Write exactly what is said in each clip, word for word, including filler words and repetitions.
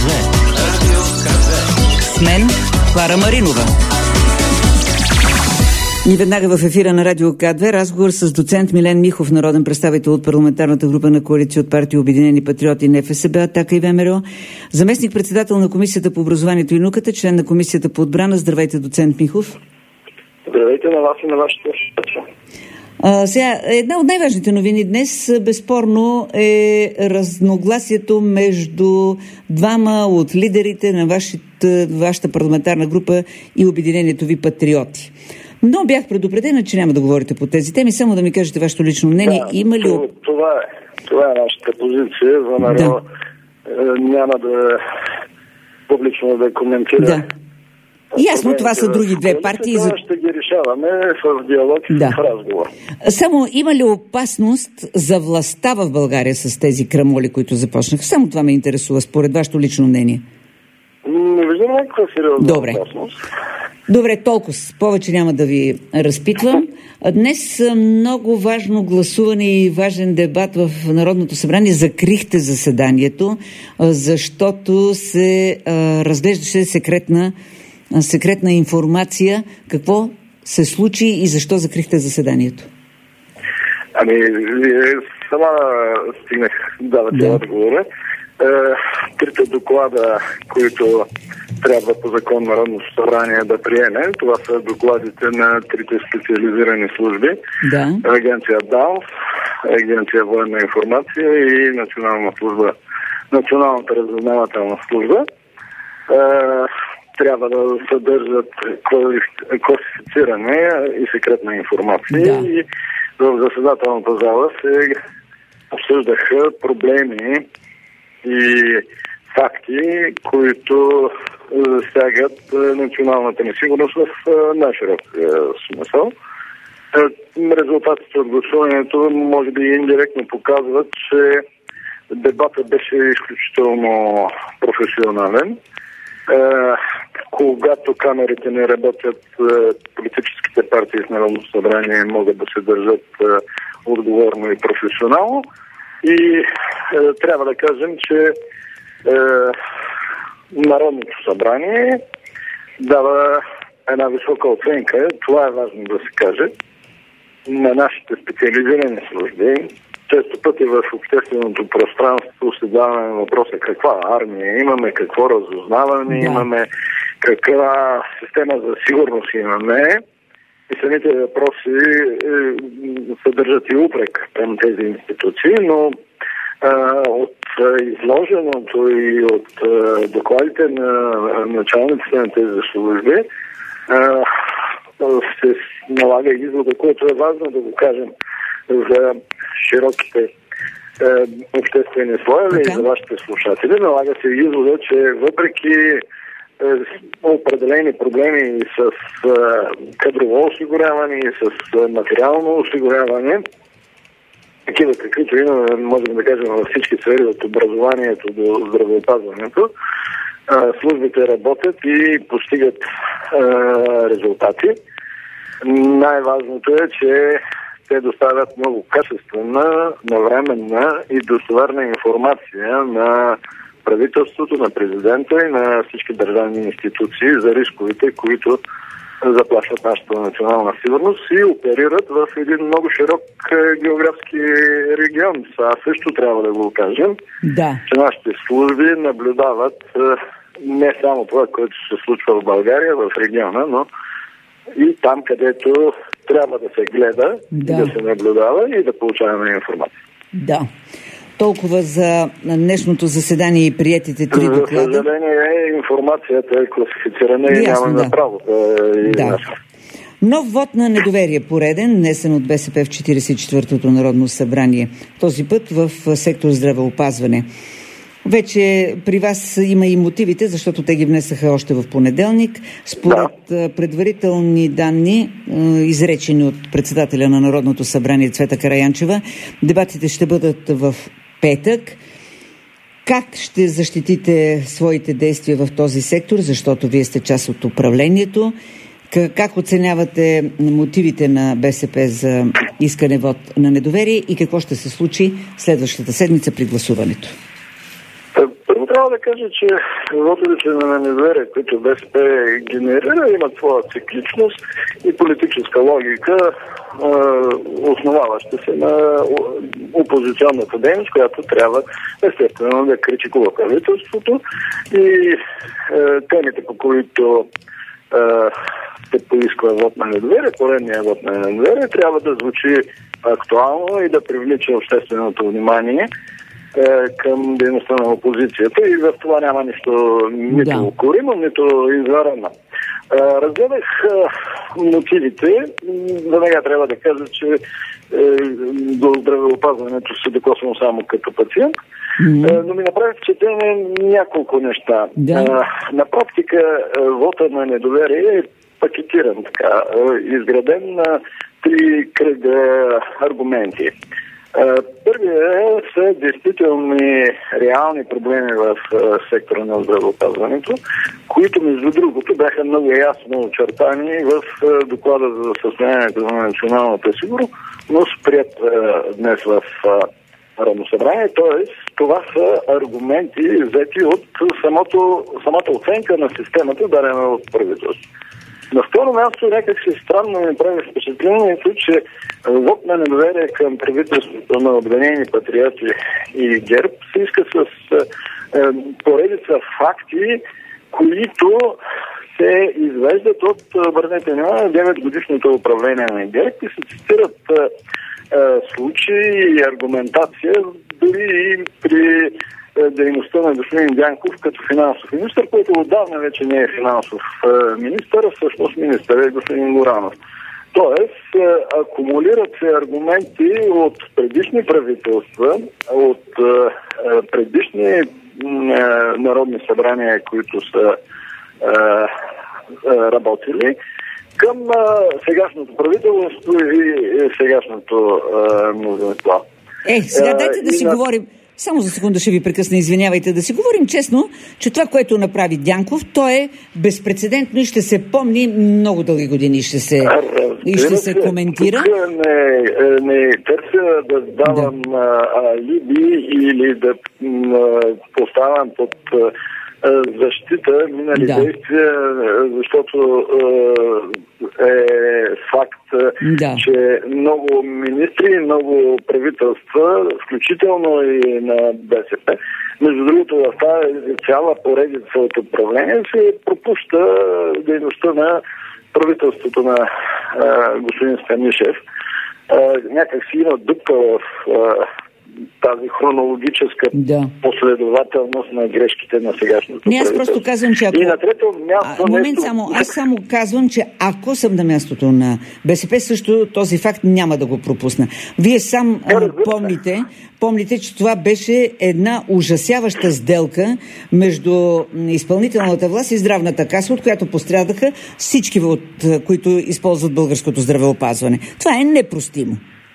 две. Радио К две. С мен Клара Маринова. И веднага в ефира на Радио К две разговор с доцент Милен Михов, народен представител от парламентарната група на коалиция от партии Обединени патриоти, НФСБ, Атака и ВМРО, заместник-председател на Комисията по образованието и науката, член на Комисията по отбрана. Здравейте, доцент Михов. Здравейте на вас и на вашите слушатели. А, сега, една от най-важните новини днес, безспорно, е разногласието между двама от лидерите на вашата, вашата парламентарна група и Обединението ви патриоти. Но бях предупредена, че няма да говорите по тези теми. Само да ми кажете вашето лично мнение. Да, Има ли... Това е. Това е нашата позиция. За народ да. Няма да публично да коментира. Да. Ясно, това са други две партии. Това ще ги решаваме в диалог и да. в разговор. Само има ли опасност за властта в България с тези крамоли, които започнаха? Само това ме интересува, според вашето лично мнение. Не виждам някаква сериозна Добре. опасност. Добре, толкова. Повече няма да ви разпитвам. Днес много важно гласуване и важен дебат в Народното събрание. Закрихте заседанието, защото се а, разглеждаше секретна, секретна информация. Какво се случи и защо закрихте заседанието? Ами, вие сама стигнах давате да. отговора. Трите доклада, които трябва по закон Народното събрание да приеме, това са докладите на трите специализирани служби. Да. Агенция ДАНС, Агенция военна информация и Национална служба, Националната разузнавателна служба. Трябва да съдържат класифициране и секретна информация. Да. И в заседателната зала се обсъждаха проблеми и факти, които засягат националната несигурност в най-широк смисъл. Резултатите от гласуването може би индиректно показват, че дебатът беше изключително професионален. Когато камерите не работят, политическите партии в Народното събрание могат да се държат отговорно и професионално. И е, трябва да кажем, че е, Народното събрание дава една висока оценка, това е важно да се каже, на нашите специализирани служби. Често пъти в общественото пространство се дава въпроса каква армия имаме, какво разузнаване да. имаме, каква система за сигурност имаме. И самите въпроси е, съдържат и упрек към тези институции, но а, от изложеното и от а, докладите на началниците на тези служби а, се налага извода, което е важно да го кажем за широките а, обществени слоеве и за вашите слушатели. Налага се извода, че въпреки определени проблеми с кадрово осигуряване и с материално осигуряване, такива каквито имаме, можем да кажем, във всички сфери, от образованието до здравеопазването, службите работят и постигат резултати. Най-важното е, че те доставят много качествена, навременна и достоверна информация на правителството, на президента и на всички държавни институции за рисковете, които заплашват нашата национална сигурност и оперират в един много широк географски регион. Това също трябва да го кажем, да. че нашите служби наблюдават не само това, което се случва в България, в региона, но и там, където трябва да се гледа, да, да се наблюдава и да получаваме информация. Да. Толкова за днешното заседание и приетите три доклада. За съжаление, информацията е класифицирана и нямаме да. право да и да. Нов вод на недоверие пореден, внесен от БСП в четиридесет и четвъртото Народно събрание. Този път в сектор здравеопазване. Вече при вас има и мотивите, защото те ги внесаха още в понеделник. Според да. предварителни данни, изречени от председателя на Народното събрание Цвета Караянчева, дебатите ще бъдат в петък. Как ще защитите своите действия в този сектор, защото вие сте част от управлението? Как оценявате мотивите на БСП за искане вод на недоверие и какво ще се случи следващата седмица при гласуването? трябва да кажа, че вотовете на недоверие, които БСП генерира, имат своя цикличност и политическа логика, основаваща се на опозиционната дейност, която трябва естествено да критикува правителството и темите, по които се поисква вот на недоверие, поредния вот на недоверие, трябва да звучи актуално и да привлича общественото внимание към дейността на опозицията и в това няма нищо нито да. укоримо, нито извънредно. Разгледах мотивите. Веднага трябва да кажа, че до здравеопазването се докосвам само като пациент, mm-hmm. но ми направи впечатление няколко неща. Да. На практика вота на недоверие е пакетиран така, изграден на три кръга аргументи. Първият са действителни реални проблеми в сектора на здравеопазването, които между другото бяха много ясно очертани в доклада за състоянието на националната сигурност, но спрят днес в Народно събрание. Тоест, това са аргументи взети от самото, самата оценка на системата, дадена от правителството. На второ място, някак си странно ми прави впечатлението, че вот на недоверие към правителството на Обединени патриоти и ГЕРБ се иска с е, поредица факти, които се извеждат от, обърнете внимание, девет годишното управление на ГЕРБ и се цитират е, е, случаи и аргументация дори и при дейността на господин Дянков като финансов министър, който отдавна вече не е финансов министър, а всъщност министър е господин Горанов. Тоест, акумулират се аргументи от предишни правителства, от предишни народни събрания, които са работили, към сегашното правителство и сегашното мнозинство. Е, сега дайте да си на... говорим. Само за секунда ще ви прекъсна, извинявайте. Да си говорим честно, че това, което направи Дянков, то е безпрецедентно и ще се помни много дълги години. Ще се, и ще се коментира. Тук не, не търся да давам да. алиби или да поставям под защита минали да. действия, защото е факт, да. че много министри, много правителства, включително и на БСП, между другото в тази цяла поредица от управление се пропуща дейността на правителството на а, господин Станишев. А, някак си има дупка в а, тази хронологическа да. последователност на грешките на сегашното Не, аз просто казвам, че ако... И на трето място... А, момент нещо... само, аз само казвам, че ако съм на мястото на БСП, също този факт няма да го пропусна. Вие сам а, помните, помните, че това беше една ужасяваща сделка между изпълнителната власт и здравната каса, от която пострадаха всички, от които използват българското здравеопазване. Това е непростимо.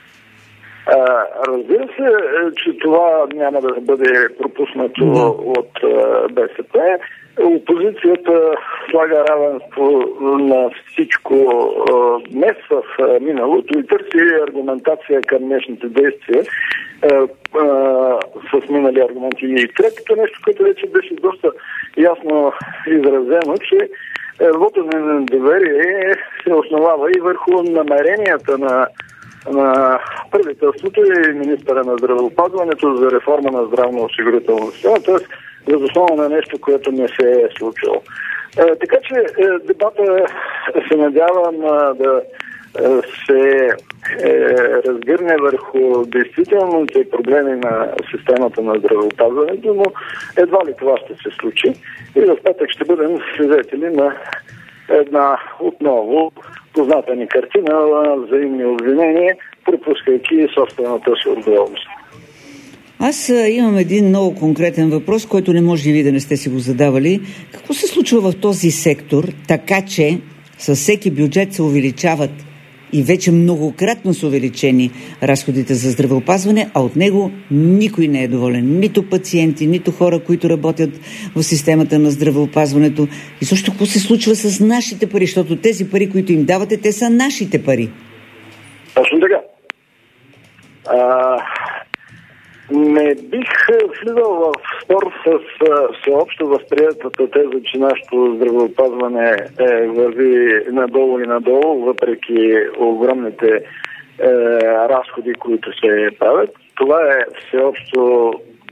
А, разбира се, че това няма да бъде пропуснато да. от а, БСП. Опозицията слага равенство на всичко а, днес в а, миналото и търси аргументация към днешните действия а, а, с минали аргументи. И третото нещо, което вече беше доста ясно изразено, че вотът на недоверие се основава и върху намеренията на на правителството и министъра на здравеопазването за реформа на здравно-осигурителната система, т.е. за основа на нещо, което не се е случило. Е, така че е, дебата се надявам е, да е, се е, разгърне върху действителните проблеми на системата на здравеопазването, но едва ли това ще се случи. И в петък ще бъдем свидетели на една отново позната ни картина на взаимни обвинения, пропускайки собствената си отговорност. Аз имам един много конкретен въпрос, който не може и ви да не сте си го задавали. Какво се случва в този сектор, така че със всеки бюджет се увеличават и вече многократно са увеличени разходите за здравеопазване, а от него никой не е доволен. Нито пациенти, нито хора, които работят в системата на здравеопазването. И също какво се случва с нашите пари, защото тези пари, които им давате, те са нашите пари. Точно така. А, Не бих влизал в спор с всеобщо възприятата теза, че нашето здравеопазване е, върви надолу и надолу, въпреки огромните е, разходи, които се правят. Това е всеобщо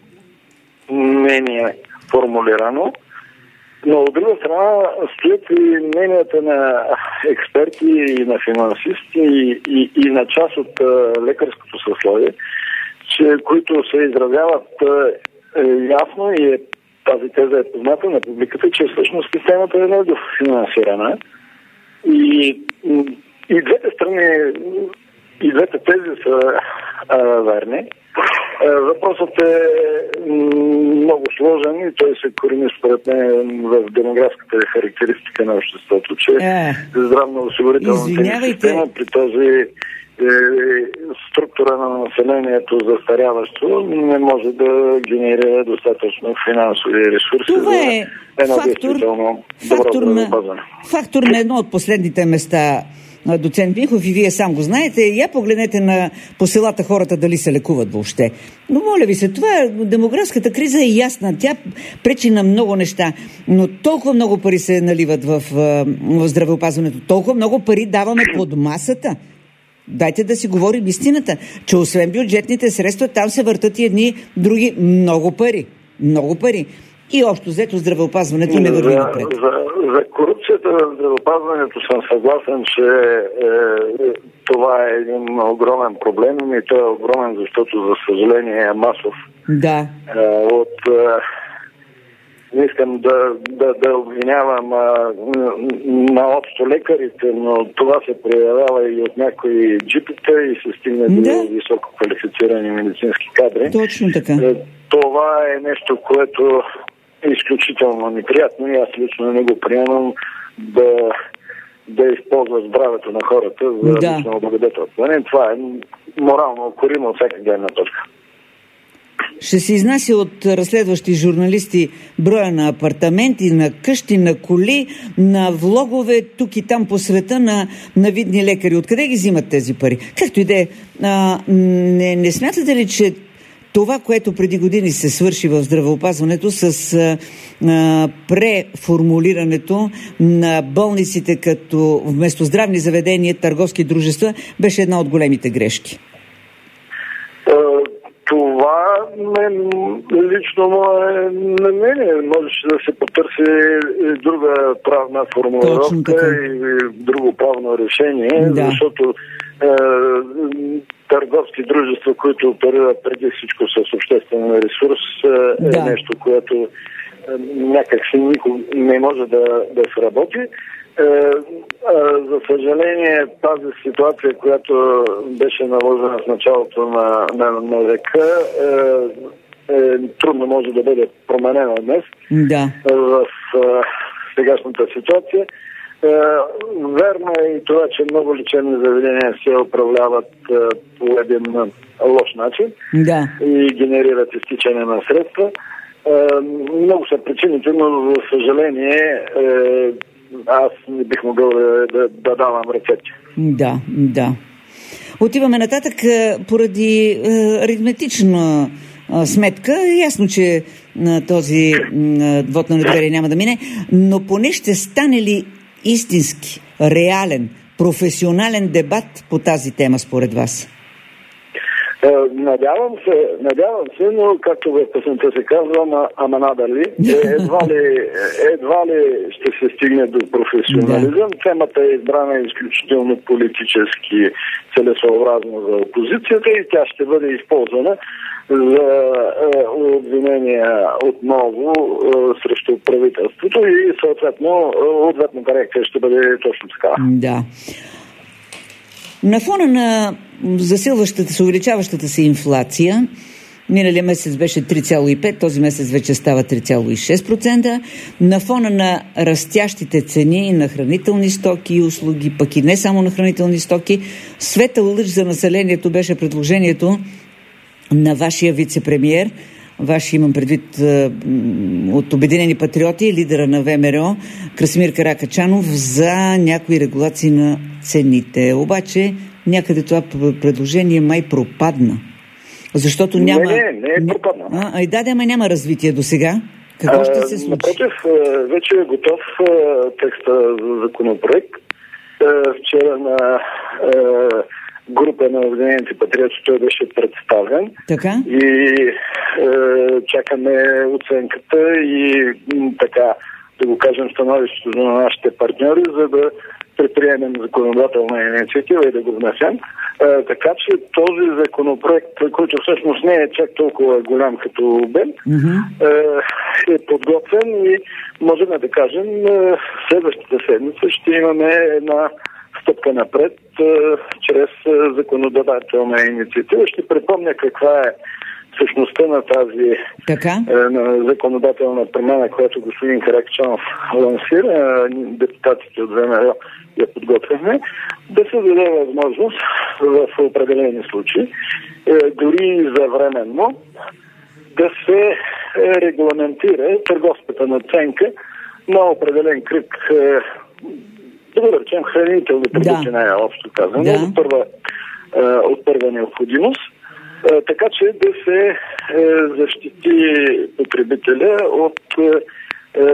мнение формулирано. Но от друга страна стоят и мненията на експерти и на финансисти и, и, и на част от а, лекарското съсловие, че, които се изразяват е, ясно и е, тази теза е позната на публиката, че всъщност системата е недофинансирана. И, и двете страни, и двете тези са а, верни. Въпросът е много сложен и той се корени според мен в демографската характеристика на обществото, че е, здравноосигурителната система при този е, структура на населението застаряващо не може да генерира достатъчно финансови ресурси. Това е едно фактор, фактор, на, фактор на едно от последните места, доцент Михов, и вие сам го знаете. Я погледнете на по селата хората дали се лекуват въобще. Но моля ви се, това демографската криза е ясна. Тя пречи на много неща. Но толкова много пари се наливат в, в здравеопазването. Толкова много пари даваме под масата. Дайте да си говорим истината, че освен бюджетните средства, там се въртат и едни други много пари. Много пари. И общо взето здравеопазването не върви напред. За, за, за корупцията в здравеопазването съм съгласен, че е, това е един огромен проблем и той е огромен, защото за съжаление е масов. Да. Е, от, е, не искам да, да, да обвинявам а, на общо лекарите, но това се проявява и от някои джипита и се стигне до да. високо квалифицирани медицински кадри. Точно така. Е, това е нещо, което е изключително неприятно и аз лично не го приемам да, да използва здравето на хората за да. лично облагодетелстване. Това е морално укоримо от всяка гледна точка. Ще се изнася от разследващи журналисти броя на апартаменти, на къщи, на коли, на влогове тук и там по света на, на видни лекари. Откъде ги взимат тези пари? Както и да е, не, не смятате ли, че това, което преди години се свърши в здравеопазването с а, а, преформулирането на болниците като вместо здравни заведения, търговски дружества, беше една от големите грешки? Това мен, лично мое мнение. Можеше да се потърси друга правна формулировка и друго правно решение, да. Защото е, търговски дружества, които оперират преди всичко с обществен ресурс, е да. нещо, което е, някак си никога не може да, да сработи. Е, е, за съжаление, тази ситуация, която беше наложена в началото на, на, на века, е, е, трудно може да бъде променена днес да. в е, сегашната ситуация. Е, верно е и това, че много лечебни заведения се управляват е, по един лош начин да. и генерират изтичане на средства. Е, много са причините, но за съжаление е, аз не бих могъл да, да, да давам рецепти. Да, да. Отиваме нататък поради е, аритметична е, сметка. Ясно, че е, този е, вот на недоверие няма да мине, но поне ще стане ли истински, реален, професионален дебат по тази тема според вас? Надявам се, надявам се, но както в песента се казва, ама, ама надали, едва ли, едва ли ще се стигне до професионализъм. Да. Темата е избрана изключително политически целесообразно за опозицията и тя ще бъде използвана за е, обвинения отново е, срещу правителството и съответно ответната реакция ще бъде точно така. Да. На фона на засилващата се, увеличаващата се инфлация, миналия месец беше три цяло и пет, този месец вече става три цяло и шест процента. На фона на растящите цени на хранителни стоки и услуги, пък и не само на хранителни стоки, светъл лъч за населението беше предложението на вашия вице-премиер, Ваши имам предвид от Обединени патриоти, лидера на ВМРО Красимир Каракачанов, за някои регулации на цените. Обаче някъде това предложение май пропадна. Защото няма... Не, не, не е пропаднал. А, а и да, ама няма развитие до сега. Какво ще се случи? Напротив, вече е готов текста за законопроект. Вчера на група на Обединените патриоти той беше представен. Така? И е, чакаме оценката и м, така, да го кажем, становището на нашите партньори, за да предприемем законодателна инициатива и да го внесем. Е, така че този законопроект, който всъщност не е чак толкова голям като обем, Mm-hmm. е, е подготвен и можем да кажем, е, следващата седмица ще имаме една стъпка напред е, чрез е, законодателна инициатива. Ще припомня каква е същността на тази Така? е, на законодателна промяна, която господин Каракачанов лансира, депутатите от ВМРО я подготвяме, да се даде възможност в определени случаи, е, дори и за временно, да се регламентира търговската наценка на определен кръг, е, да го речем, хранителни продукти, Да. най-общо казано, Да. от, първа, е, от първа необходимост, е, така че да се е, защити потребителя от е,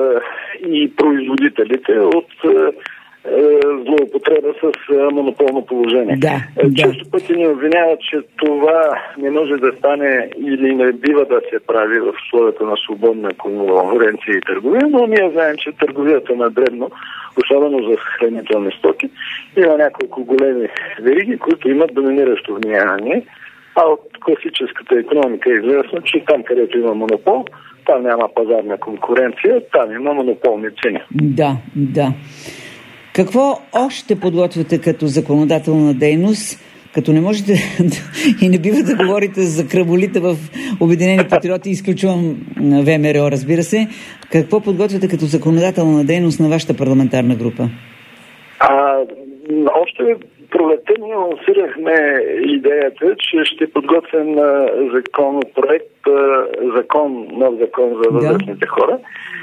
и производителите от е, злоупотреба с е, монополно положение. Да, Е, да. Често пъти ни обвиняват, че това не може да стане или не бива да се прави в условията на свободна конкуренция и търговия, но ние знаем, че търговията на дребно, особено за хранителни стоки, има няколко големи вериги, които имат доминиращо влияние, а от класическата икономика е известно, че там, където има монопол, там няма пазарна конкуренция, там има монополни цени. Да, да. Какво още подготвяте като законодателна дейност, като не можете и не бива да говорите за кръволита в Обединени патриоти, изключвам ВМРО, разбира се, какво подготвяте като законодателна дейност на вашата парламентарна група? А, още пролетта ние лансирахме идеята, че ще подготвим законопроект, закон, нов закон за възрастните да. хора.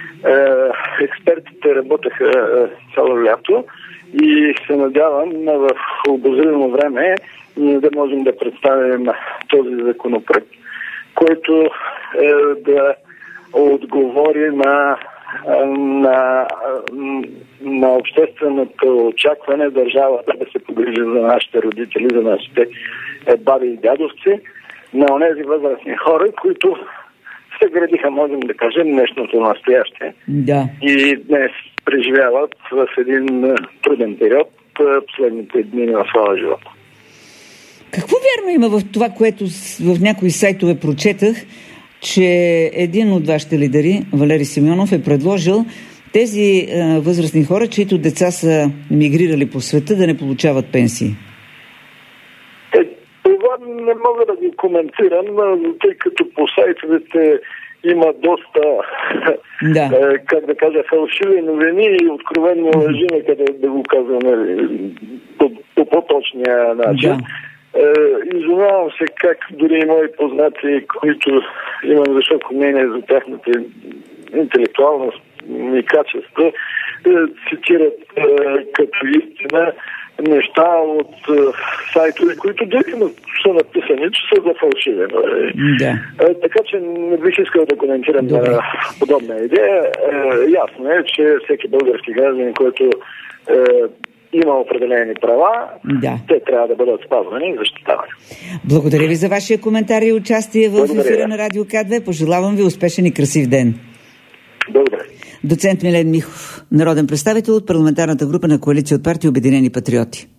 Е, експертите работеха цяло лято и се надявам в обозримо време ние да можем да представим този законопроект, който е да отговори на на, на общественото очакване държавата да се погрижи за нашите родители, за нашите баби и дядовци, на онези възрастни хора, които се градиха, можем да кажем, днешното настояще. Да. И днес преживяват в един труден период последните дни на своя живот. Какво вярно има в това, което в някои сайтове прочетах, че един от вашите лидери, Валери Симеонов, е предложил тези е, възрастни хора, чието деца са мигрирали по света, да не получават пенсии? Е, това не мога да ги коментирам, тъй като по сайтовете има доста, да. е, как да кажа, фалшиви новини и откровенно лъжи, къде да го казваме по, по по-точния начин. Да. Изумявам се как дори и мои познати, които имам високо мнение за тяхната интелектуалност и качества, цитират като истина неща от сайтове, които директно са написани, че са за фалшиви. Да. Така че не бих искал да коментирам на подобна идея. Ясно е, че всеки български гражданин, който има определени права, да. Те трябва да бъдат спазвани и защитавани. Благодаря ви за вашия коментар и участие в Благодаря. ефира на Радио К две. Пожелавам ви успешен и красив ден. Благодаря. Доцент Милен Михов, народен представител от парламентарната група на Коалиция от партии Обединени патриоти.